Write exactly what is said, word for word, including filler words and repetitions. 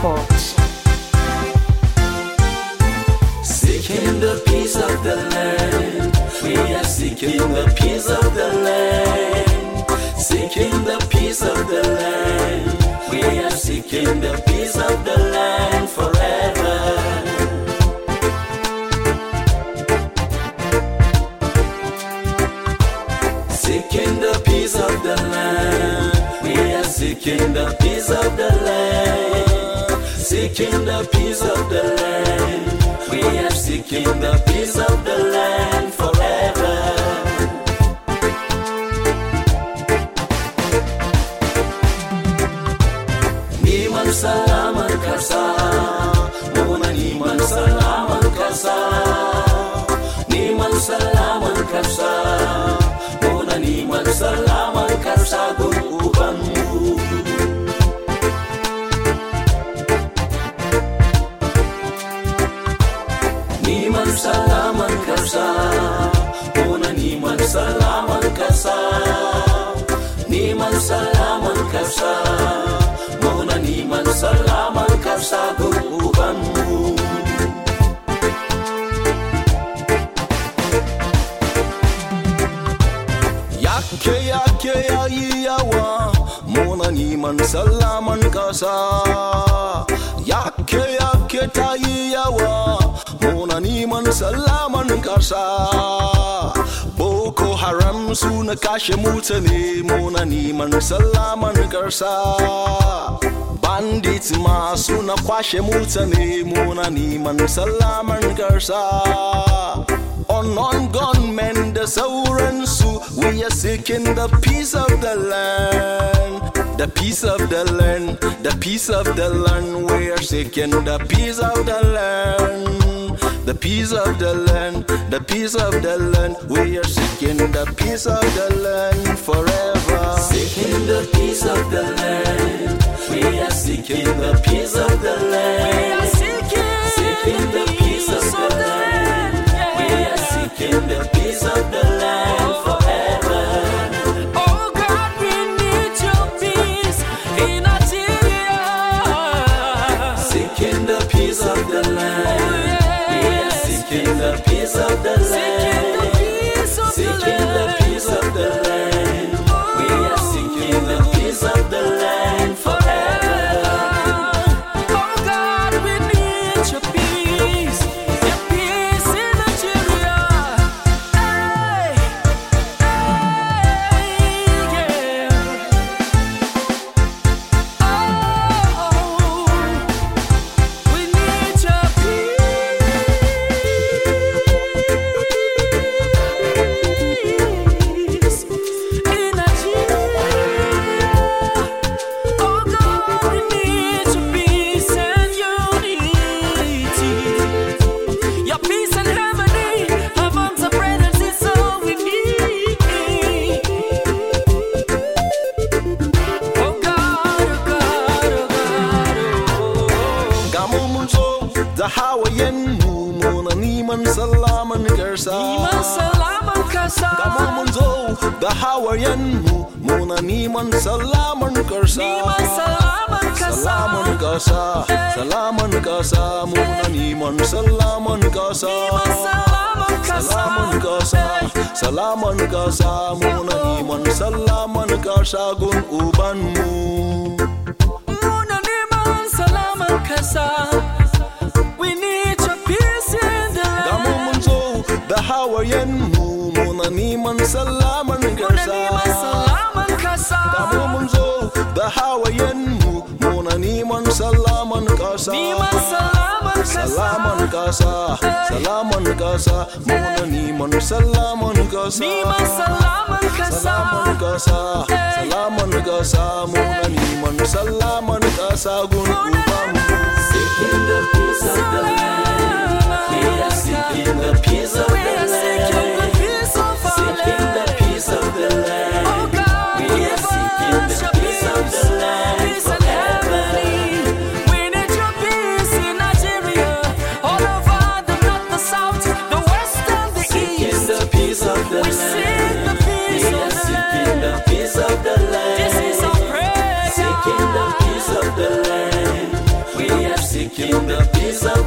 Records. Seeking the peace of the land, we are seeking the peace of the land. Seeking the peace of the land, we are seeking the peace of the land forever. Seeking the peace of the land, we are seeking the peace of the land. Seeking the peace of the land, we are seeking the peace of the land forever. Niman salaman kasa, muna niman salaman kasa. Niman salaman kasa, muna niman salaman kasa gugubanmu. Niman salaman kasa, muna niman salaman kasa. Niman salaman kasa, muna niman salaman kasa gugubanmu. Yake yake ya iyawa, muna niman salaman kasa. Yake yake ta iyawa, muna niman salaman kasa. Boko Haram suna kashe mutane, muna niman salaman kasa. Bandits ma suna kwashe mutane, muna niman salaman kasa. Unknown gunmen da sauransu, we are seeking the peace of the land. The peace of the land, the peace of the land, we are seeking the peace of the land. The peace of the land, the peace of the land, we are seeking the peace of the land forever. Seeking the peace of the land, we are seeking the peace of the land. We are seeking, seeking the peace of the land. We are seeking the peace of the land forever. Oh God, we need your peace in Nigeria. Seeking the peace of the land. Seeking the peace of the land. Seeking the peace of the land. We are seeking the peace of the land forever. Oh God, we need your peace, your peace in Nigeria. Hey, hey, yeah. Oh, we need your peace. Hawaiian mu muna niman salaman karsa. Niman salaman kasa. Kamu munzo da Hawaiian mu muna niman salaman karsa. Niman salaman kasa. Salaman kasa, salaman kasa, muna niman salaman kasa. Niman salaman kasa. Salaman kasa, salaman kasa, muna niman salaman kasa gun uban mu. Muna niman salaman kasa. Da Hawaiian mu muna niman salaman kasa. Kamu munzo da Hawaiian mu muna niman salaman kasa. Niman salaman kasa. Salaman kasa, salaman kasa, muna niman salaman kasa. Niman salaman kasa. Salaman kasa, salaman kasa, muna niman salaman kasa gun ubamu. Seeking the peace of the land, we are seeking the peace of the land. Seeking the peace of the land. We are seeking the peace of the land forever. We need your peace in Nigeria, all over the north, the south, the west and the east. Seeking the peace of the We land. seek the peace We of are the seeking the land. peace of the land. This is our prayer. Seeking the peace of the land. We peace of